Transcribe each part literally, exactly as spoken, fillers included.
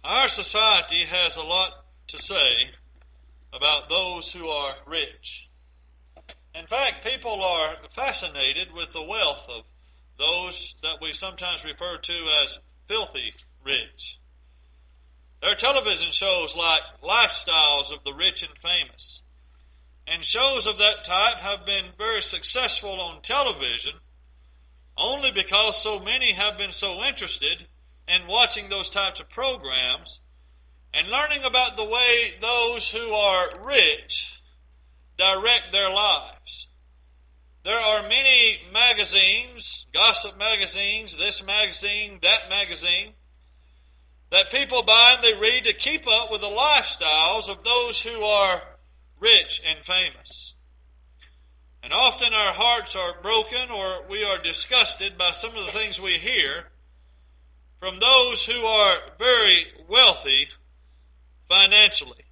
Our society has a lot to say about those who are rich. In fact, people are fascinated with the wealth of those that we sometimes refer to as filthy rich. There are television shows like Lifestyles of the Rich and Famous. And shows of that type have been very successful on television only because so many have been so interested in watching those types of programs and learning about the way those who are rich direct their lives. There are many magazines, gossip magazines, this magazine, that magazine, that people buy and they read to keep up with the lifestyles of those who are rich and famous. And often our hearts are broken or we are disgusted by some of the things we hear from those who are very wealthy financially.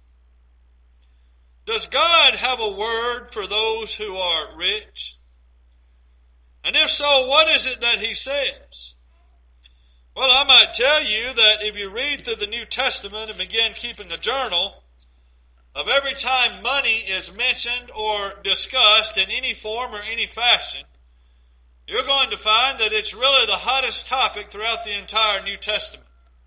Does God have a word for those who are rich? And if so, what is it that He says? Well, I might tell you that if you read through the New Testament and begin keeping a journal of every time money is mentioned or discussed in any form or any fashion, you're going to find that it's really the hottest topic throughout the entire New Testament.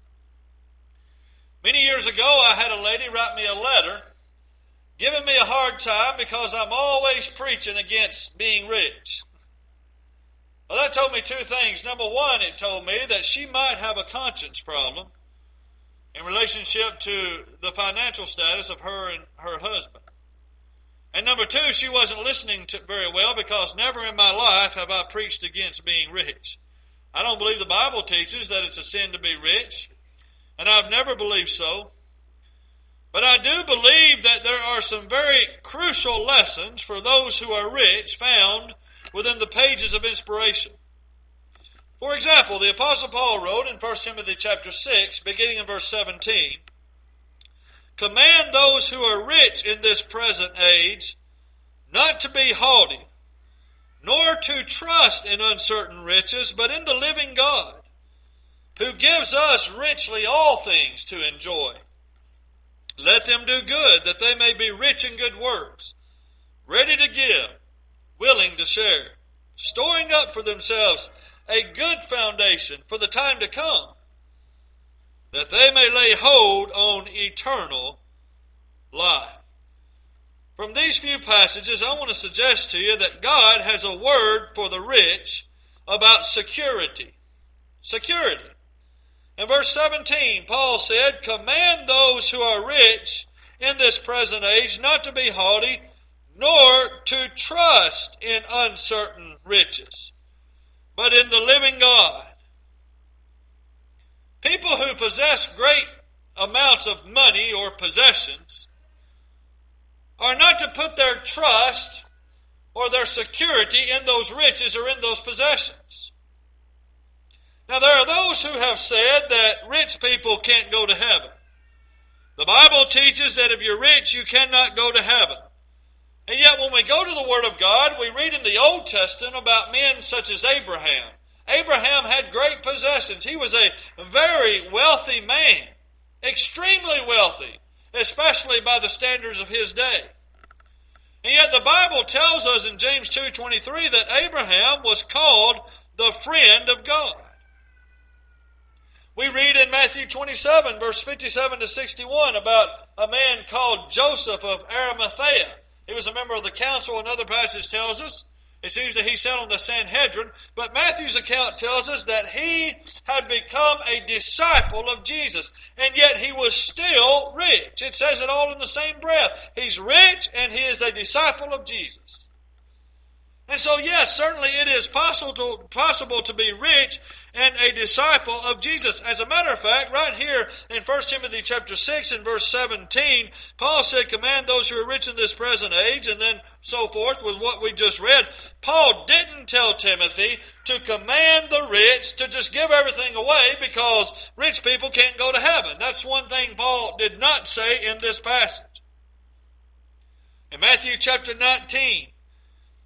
Many years ago, I had a lady write me a letter giving me a hard time because I'm always preaching against being rich. Well, that told me two things. Number one, it told me that she might have a conscience problem in relationship to the financial status of her and her husband. And number two, she wasn't listening to very well because never in my life have I preached against being rich. I don't believe the Bible teaches that it's a sin to be rich, and I've never believed so. But I do believe that there are some very crucial lessons for those who are rich found within the pages of inspiration. For example, the Apostle Paul wrote in First Timothy chapter six, beginning in verse seventeen, "Command those who are rich in this present age not to be haughty, nor to trust in uncertain riches, but in the living God, who gives us richly all things to enjoy. Let them do good, that they may be rich in good works, ready to give, willing to share, storing up for themselves a good foundation for the time to come, that they may lay hold on eternal life." From these few passages, I want to suggest to you that God has a word for the rich about security. Security. In verse seventeen, Paul said, "Command those who are rich in this present age not to be haughty, nor to trust in uncertain riches, but in the living God." People who possess great amounts of money or possessions are not to put their trust or their security in those riches or in those possessions. Now, there are those who have said that rich people can't go to heaven. The Bible teaches that if you're rich, you cannot go to heaven. And yet when we go to the Word of God, we read in the Old Testament about men such as Abraham. Abraham had great possessions. He was a very wealthy man, extremely wealthy, especially by the standards of his day. And yet the Bible tells us in James two twenty-three that Abraham was called the friend of God. We read in Matthew twenty-seven, verse fifty-seven to sixty-one, about a man called Joseph of Arimathea. He was a member of the council. Another passage tells us it seems that he sat on the Sanhedrin, but Matthew's account tells us that he had become a disciple of Jesus, and yet he was still rich. It says it all in the same breath. He's rich, and he is a disciple of Jesus. And so, yes, certainly it is possible to, possible to be rich and a disciple of Jesus. As a matter of fact, right here in First Timothy chapter six and verse seventeen, Paul said, "Command those who are rich in this present age," and then so forth with what we just read. Paul didn't tell Timothy to command the rich to just give everything away because rich people can't go to heaven. That's one thing Paul did not say in this passage. In Matthew chapter nineteen,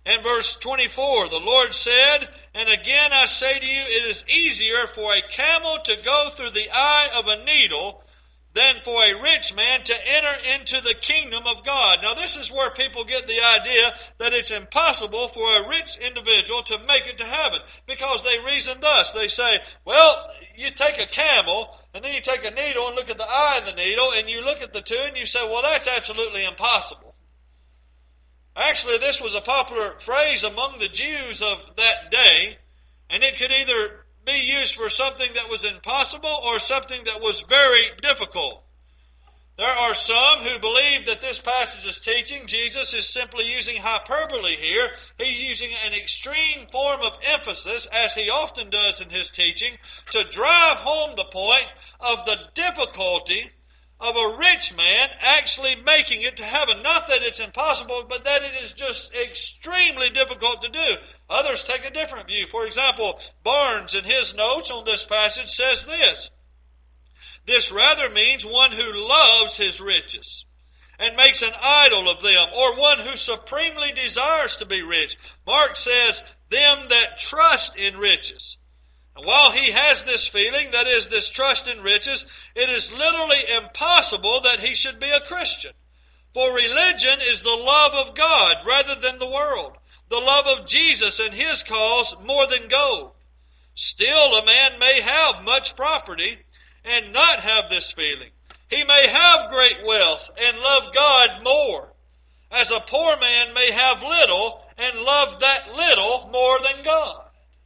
And verse twenty-four, the Lord said, and again I say to you, it is easier for a camel to go through the eye of a needle than for a rich man to enter into the kingdom of God. Now this is where people get the idea that it's impossible for a rich individual to make it to heaven, because they reason thus. They say, well, you take a camel and then you take a needle and look at the eye of the needle, and you look at the two and you say, well, that's absolutely impossible. Actually, this was a popular phrase among the Jews of that day, and it could either be used for something that was impossible or something that was very difficult. There are some who believe that this passage is teaching Jesus is simply using hyperbole here. He's using an extreme form of emphasis, as he often does in his teaching, to drive home the point of the difficulty of a rich man actually making it to heaven. Not that it's impossible, but that it is just extremely difficult to do. Others take a different view. For example, Barnes in his notes on this passage says this: this rather means one who loves his riches and makes an idol of them, or one who supremely desires to be rich. Mark says, them that trust in riches. And while he has this feeling, that is, this trust in riches, it is literally impossible that he should be a Christian. For religion is the love of God rather than the world, the love of Jesus and his cause more than gold. Still, a man may have much property and not have this feeling. He may have great wealth and love God more, as a poor man may have little and love that little more than God.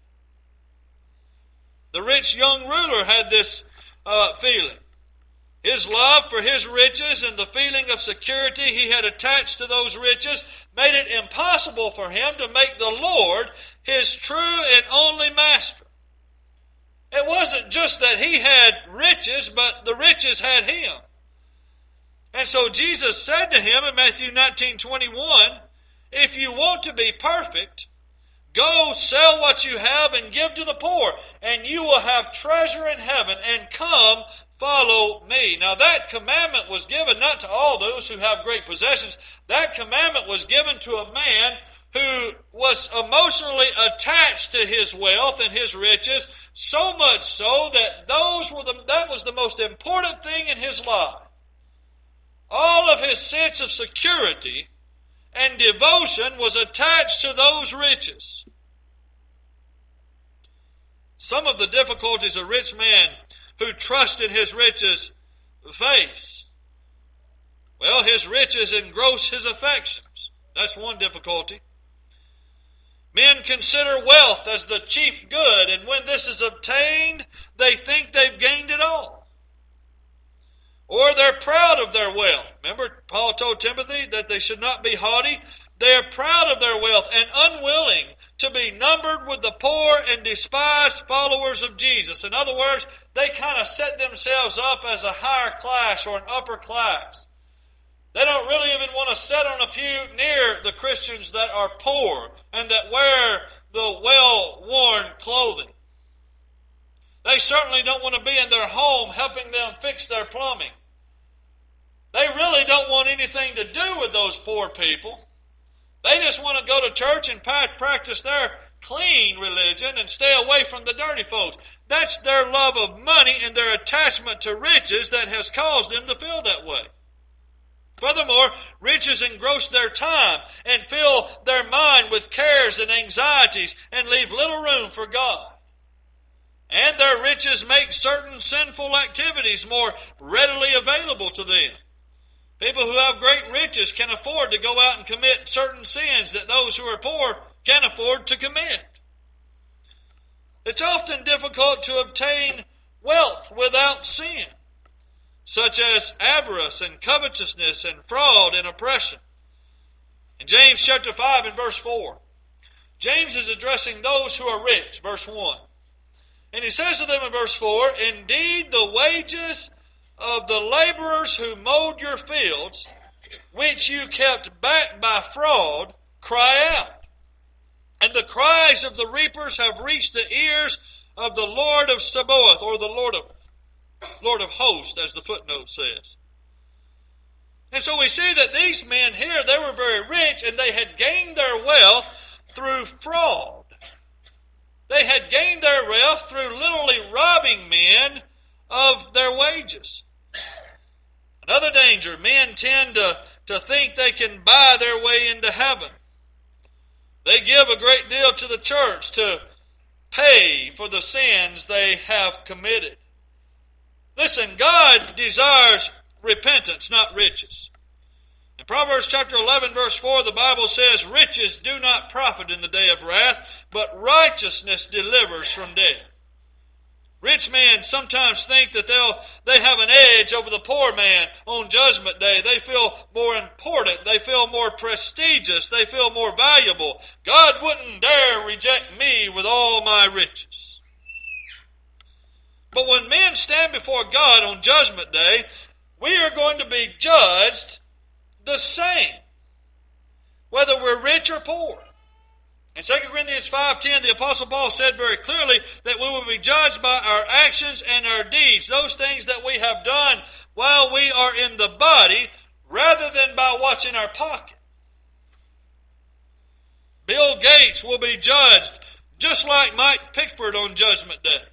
The rich young ruler had this uh, feeling. His love for his riches and the feeling of security he had attached to those riches made it impossible for him to make the Lord his true and only master. It wasn't just that he had riches, but the riches had him. And so Jesus said to him in Matthew nineteen twenty-one, if you want to be perfect, go sell what you have and give to the poor, and you will have treasure in heaven, and come, follow me. Now that commandment was given not to all those who have great possessions. That commandment was given to a man who was emotionally attached to his wealth and his riches, so much so that those were the, that was the most important thing in his life. All of his sense of security and devotion was attached to those riches. Some of the difficulties a rich man who trusts in his riches face. Well, his riches engross his affections. That's one difficulty. Men consider wealth as the chief good, and when this is obtained, they think they've gained it all. Or they're proud of their wealth. Remember, Paul told Timothy that they should not be haughty. They are proud of their wealth and unwilling to be numbered with the poor and despised followers of Jesus. In other words, they kind of set themselves up as a higher class or an upper class. They don't really even want to sit on a pew near the Christians that are poor and that wear the well-worn clothing. They certainly don't want to be in their home helping them fix their plumbing. They really don't want anything to do with those poor people. They just want to go to church and practice their clean religion and stay away from the dirty folks. That's their love of money and their attachment to riches that has caused them to feel that way. Furthermore, riches engross their time and fill their mind with cares and anxieties and leave little room for God. And their riches make certain sinful activities more readily available to them. People who have great riches can afford to go out and commit certain sins that those who are poor can't afford to commit. It's often difficult to obtain wealth without sin, such as avarice and covetousness and fraud and oppression. In James chapter five and verse four, James is addressing those who are rich, verse one. And he says to them in verse four, indeed the wages of the laborers who mowed your fields, which you kept back by fraud, cry out. And the cries of the reapers have reached the ears of the Lord of Sabaoth, or the Lord of Lord of hosts, as the footnote says. And so we see that these men here, they were very rich, and they had gained their wealth through fraud. They had gained their wealth through literally robbing men of their wages. Another danger, men tend to, to think they can buy their way into heaven. They give a great deal to the church to pay for the sins they have committed. Listen, God desires repentance, not riches. In Proverbs chapter eleven, verse four, the Bible says, riches do not profit in the day of wrath, but righteousness delivers from death. Rich men sometimes think that they'll they have an edge over the poor man on Judgment Day. They feel more important. They feel more prestigious. They feel more valuable. God wouldn't dare reject me with all my riches. But when men stand before God on Judgment Day, we are going to be judged the same, whether we're rich or poor. In Second Corinthians five ten, the Apostle Paul said very clearly that we will be judged by our actions and our deeds, those things that we have done while we are in the body, rather than by what's in our pocket. Bill Gates will be judged just like Mike Pickford on Judgment Day.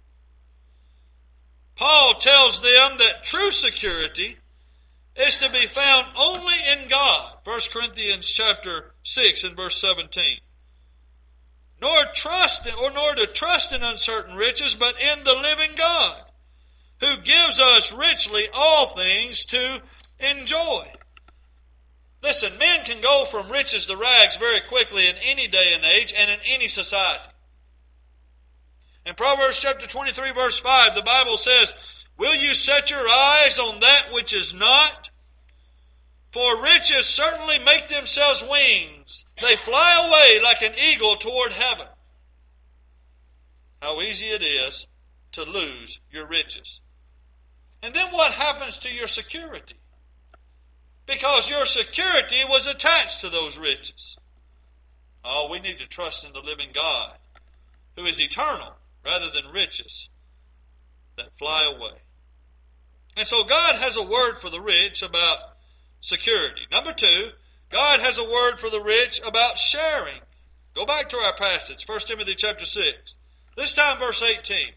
Paul tells them that true security is to be found only in God. First Corinthians chapter six and verse seventeen. Nor trust in, or nor to trust in uncertain riches, but in the living God, who gives us richly all things to enjoy. Listen, men can go from riches to rags very quickly in any day and age and in any society. In Proverbs chapter twenty-three, verse five, the Bible says, will you set your eyes on that which is not? For riches certainly make themselves wings. They fly away like an eagle toward heaven. How easy it is to lose your riches. And then what happens to your security? Because your security was attached to those riches. Oh, we need to trust in the living God, who is eternal, rather than riches that fly away. And so God has a word for the rich about security. Number two, God has a word for the rich about sharing. Go back to our passage, First Timothy chapter six. This time verse eighteen.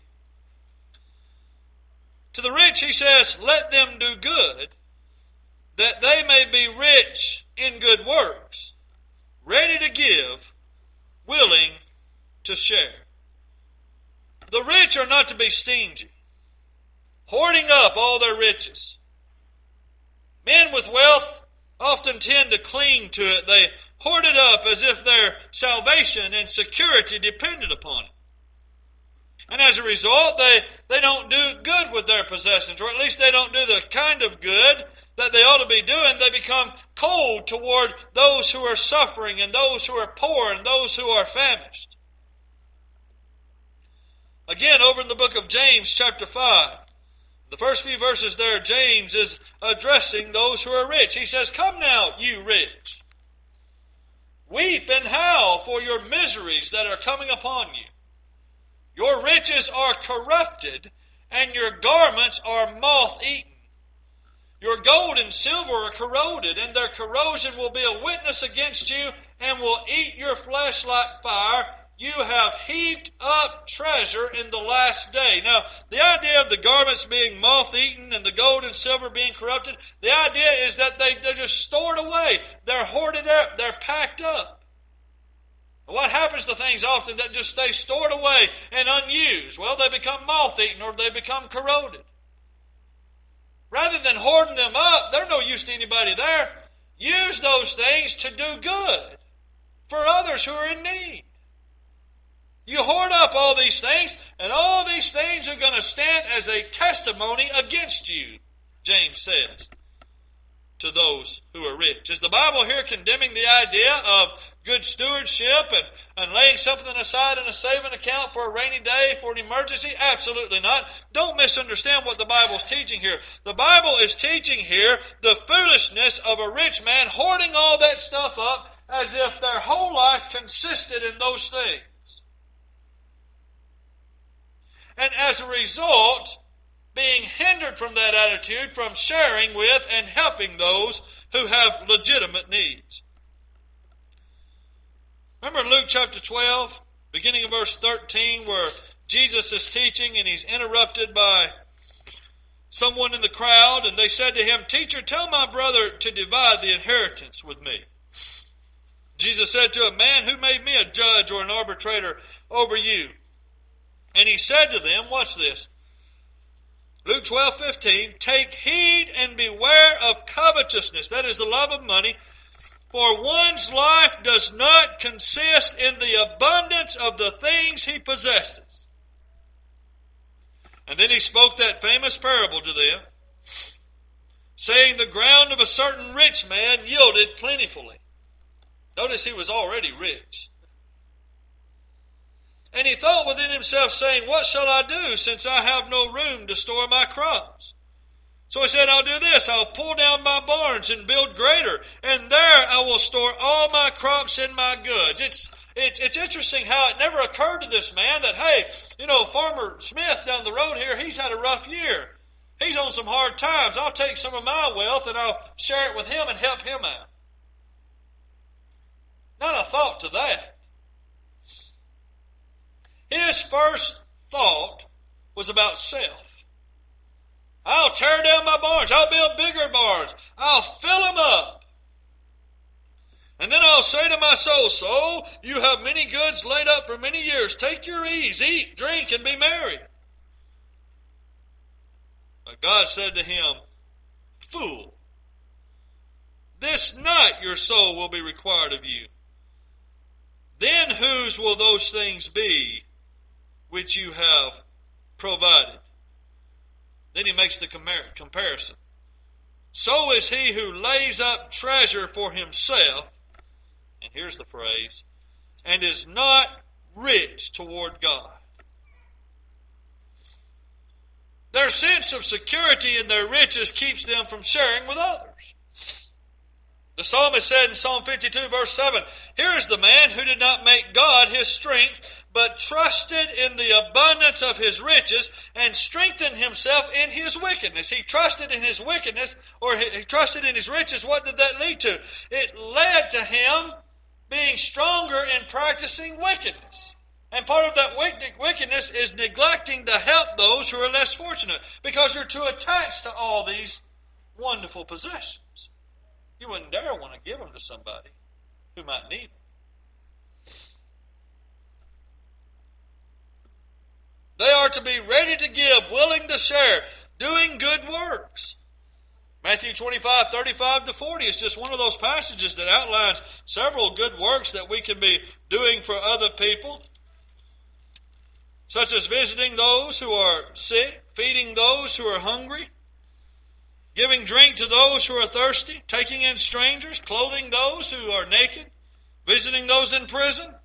To the rich he says, let them do good, that they may be rich in good works, ready to give, willing to share. The rich are not to be stingy, hoarding up all their riches. Men with wealth often tend to cling to it. They hoard it up as if their salvation and security depended upon it. And as a result, they, they don't do good with their possessions, or at least they don't do the kind of good that they ought to be doing. They become cold toward those who are suffering and those who are poor and those who are famished. Again, over in the book of James chapter five, the first few verses there, James is addressing those who are rich. He says, come now, you rich. Weep and howl for your miseries that are coming upon you. Your riches are corrupted, and your garments are moth-eaten. Your gold and silver are corroded, and their corrosion will be a witness against you, and will eat your flesh like fire. You have heaped up treasure in the last day. Now, the idea of the garments being moth-eaten and the gold and silver being corrupted, the idea is that they, they're just stored away. They're hoarded up. They're packed up. What happens to things often that just stay stored away and unused? Well, they become moth-eaten or they become corroded. Rather than hoarding them up, they're no use to anybody there. Use those things to do good for others who are in need. You hoard up all these things, and all these things are going to stand as a testimony against you, James says, to those who are rich. Is the Bible here condemning the idea of good stewardship and, and laying something aside in a saving account for a rainy day, for an emergency? Absolutely not. Don't misunderstand what the Bible is teaching here. The Bible is teaching here the foolishness of a rich man hoarding all that stuff up as if their whole life consisted in those things. And as a result, being hindered from that attitude, from sharing with and helping those who have legitimate needs. Remember Luke chapter twelve, beginning of verse thirteen, where Jesus is teaching and he's interrupted by someone in the crowd, and they said to him, "Teacher, tell my brother to divide the inheritance with me." Jesus said to him, "Man, who made me a judge or an arbitrator over you?" And he said to them, watch this, Luke twelve fifteen, "Take heed and beware of covetousness," that is the love of money, "for one's life does not consist in the abundance of the things he possesses." And then he spoke that famous parable to them, saying, "The ground of a certain rich man yielded plentifully." Notice he was already rich. "And he thought within himself, saying, What shall I do, since I have no room to store my crops? So he said, I'll do this. I'll pull down my barns and build greater, and there I will store all my crops and my goods." It's It's, it's interesting how it never occurred to this man that, hey, you know, Farmer Smith down the road here, he's had a rough year. He's on some hard times. I'll take some of my wealth and I'll share it with him and help him out. Not a thought to that. His first thought was about self. I'll tear down my barns. I'll build bigger barns. I'll fill them up. And then I'll say to my soul, "Soul, you have many goods laid up for many years. Take your ease, eat, drink, and be merry." But God said to him, "Fool, this night your soul will be required of you. Then whose will those things be which you have provided?" Then he makes the comparison. "So is he who lays up treasure for himself," and here's the phrase, "and is not rich toward God." Their sense of security in their riches keeps them from sharing with others. The psalmist said in Psalm fifty-two, verse seven, "Here is the man who did not make God his strength, but trusted in the abundance of his riches and strengthened himself in his wickedness." He trusted in his wickedness, or he trusted in his riches. What did that lead to? It led to him being stronger in practicing wickedness. And part of that wickedness is neglecting to help those who are less fortunate, because you're too attached to all these wonderful possessions. You wouldn't dare want to give them to somebody who might need them. They are to be ready to give, willing to share, doing good works. Matthew twenty-five, thirty-five to forty is just one of those passages that outlines several good works that we can be doing for other people, such as visiting those who are sick, feeding those who are hungry, giving drink to those who are thirsty, taking in strangers, clothing those who are naked, visiting those in prison.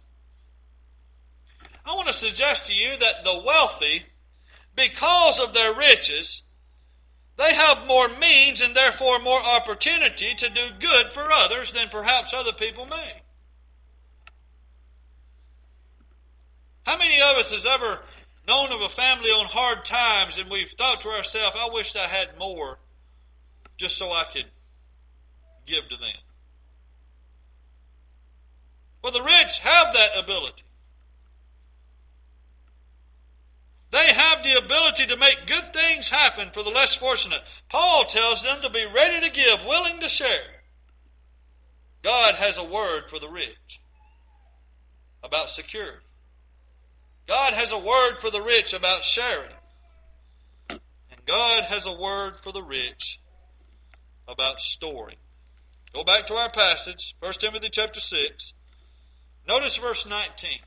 I want to suggest to you that the wealthy, because of their riches, they have more means and therefore more opportunity to do good for others than perhaps other people may. How many of us has ever known of a family on hard times and we've thought to ourselves, "I wished I had more just so I could give to them"? Well, the rich have that ability. They have the ability to make good things happen for the less fortunate. Paul tells them to be ready to give, willing to share. God has a word for the rich about security. God has a word for the rich about sharing. And God has a word for the rich about storing. Go back to our passage, First Timothy chapter six. Notice verse nineteen.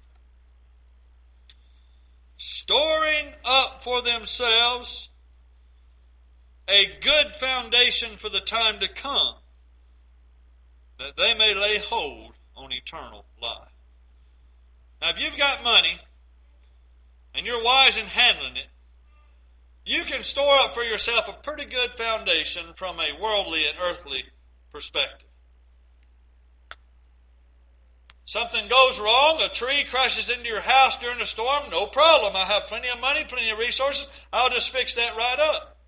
"Storing up for themselves a good foundation for the time to come, that they may lay hold on eternal life." Now, if you've got money and you're wise in handling it, you can store up for yourself a pretty good foundation from a worldly and earthly perspective. Something goes wrong, a tree crashes into your house during a storm, no problem. I have plenty of money, plenty of resources. I'll just fix that right up.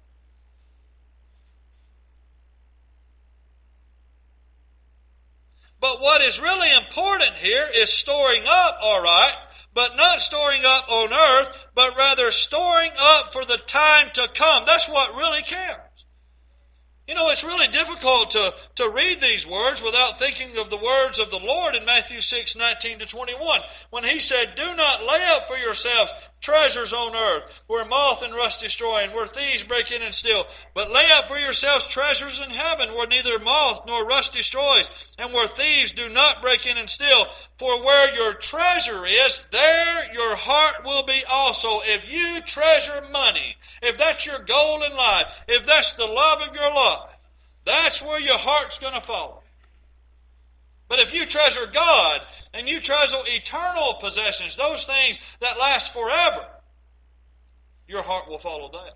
But what is really important here is storing up, all right, but not storing up on earth, but rather storing up for the time to come. That's what really counts. You know, it's really difficult to, to read these words without thinking of the words of the Lord in Matthew six, nineteen to twenty-one, when He said, "Do not lay up for yourselves treasures on earth, where moth and rust destroy, and where thieves break in and steal. But lay up for yourselves treasures in heaven, where neither moth nor rust destroys, and where thieves do not break in and steal. For where your treasure is, there your heart will be also." If you treasure money, if that's your goal in life, if that's the love of your life, that's where your heart's going to follow. But if you treasure God and you treasure eternal possessions, those things that last forever, your heart will follow that.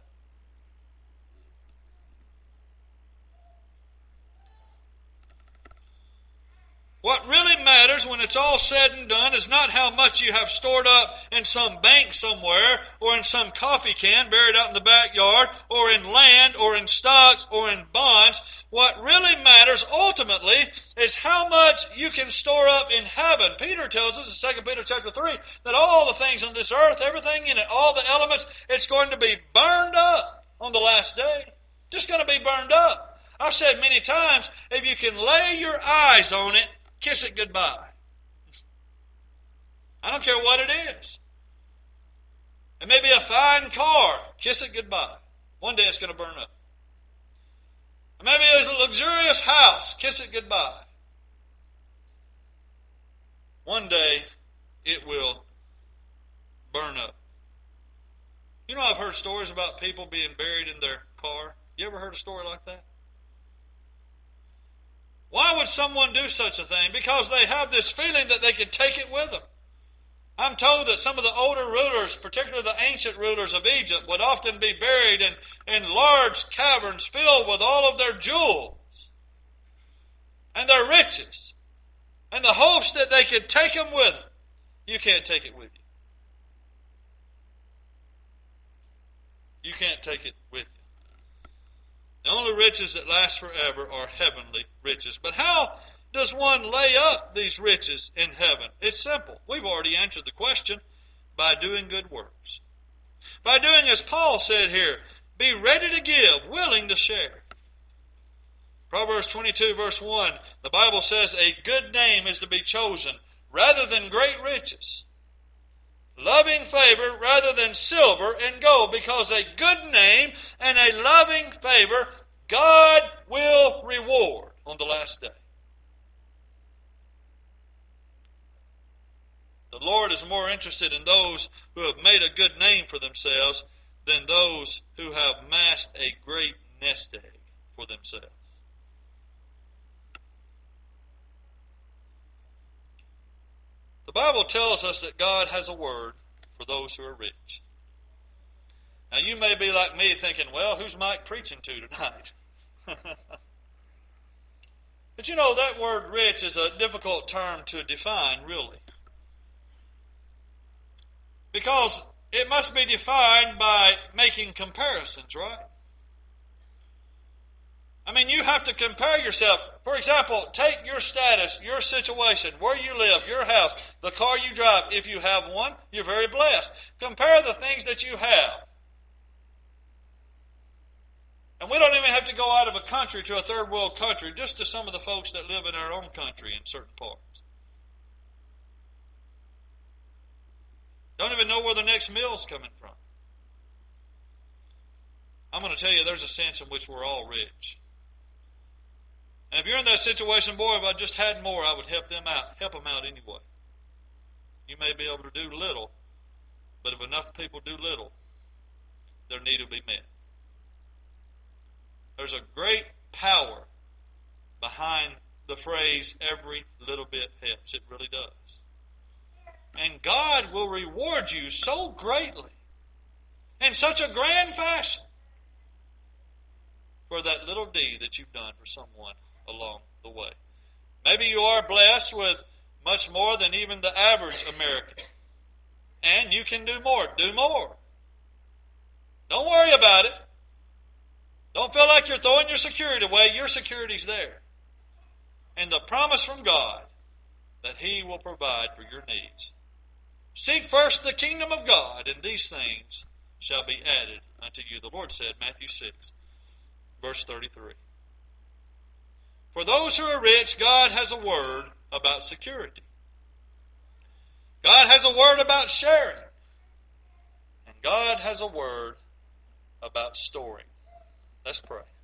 What really matters when it's all said and done is not how much you have stored up in some bank somewhere, or in some coffee can buried out in the backyard, or in land, or in stocks, or in bonds. What really matters ultimately is how much you can store up in heaven. Peter tells us in Second Peter chapter three that all the things on this earth, everything in it, all the elements, it's going to be burned up on the last day. Just going to be burned up. I've said many times, if you can lay your eyes on it, kiss it goodbye. I don't care what it is. It may be a fine car. Kiss it goodbye. One day it's going to burn up. It may be a luxurious house. Kiss it goodbye. One day it will burn up. You know, I've heard stories about people being buried in their car. You ever heard a story like that? Why would someone do such a thing? Because they have this feeling that they could take it with them. I'm told that some of the older rulers, particularly the ancient rulers of Egypt, would often be buried in, in large caverns filled with all of their jewels and their riches, in the hopes that they could take them with them. You can't take it with you. You can't take it with you. The only riches that last forever are heavenly riches. But how does one lay up these riches in heaven? It's simple. We've already answered the question. By doing good works. By doing as Paul said here, be ready to give, willing to share. Proverbs twenty-two verse one, the Bible says a good name is to be chosen rather than great riches. Loving favor rather than silver and gold, because a good name and a loving favor God will reward on the last day. The Lord is more interested in those who have made a good name for themselves than those who have amassed a great nest egg for themselves. The Bible tells us that God has a word for those who are rich. Now you may be like me thinking, well, who's Mike preaching to tonight? But you know, that word rich is a difficult term to define, really. Because it must be defined by making comparisons, right? I mean, you have to compare yourself. For example, take your status, your situation, where you live, your house, the car you drive. If you have one, you're very blessed. Compare the things that you have. And we don't even have to go out of a country to a third world country, just to some of the folks that live in our own country in certain parts. Don't even know where the next meal's coming from. I'm going to tell you, there's a sense in which we're all rich. And if you're in that situation, boy, if I just had more, I would help them out. Help them out anyway. You may be able to do little, but if enough people do little, their need will be met. There's a great power behind the phrase, every little bit helps. It really does. And God will reward you so greatly, in such a grand fashion, for that little deed that you've done for someone along the way. Maybe you are blessed with much more than even the average American. And you can do more. Do more. Don't worry about it. Don't feel like you're throwing your security away. Your security's there. and the promise from God that He will provide for your needs. Seek first the kingdom of God, and these things shall be added unto you. The Lord said, Matthew six, verse thirty-three. For those who are rich, God has a word about security. God has a word about sharing. And God has a word about storing. Let's pray.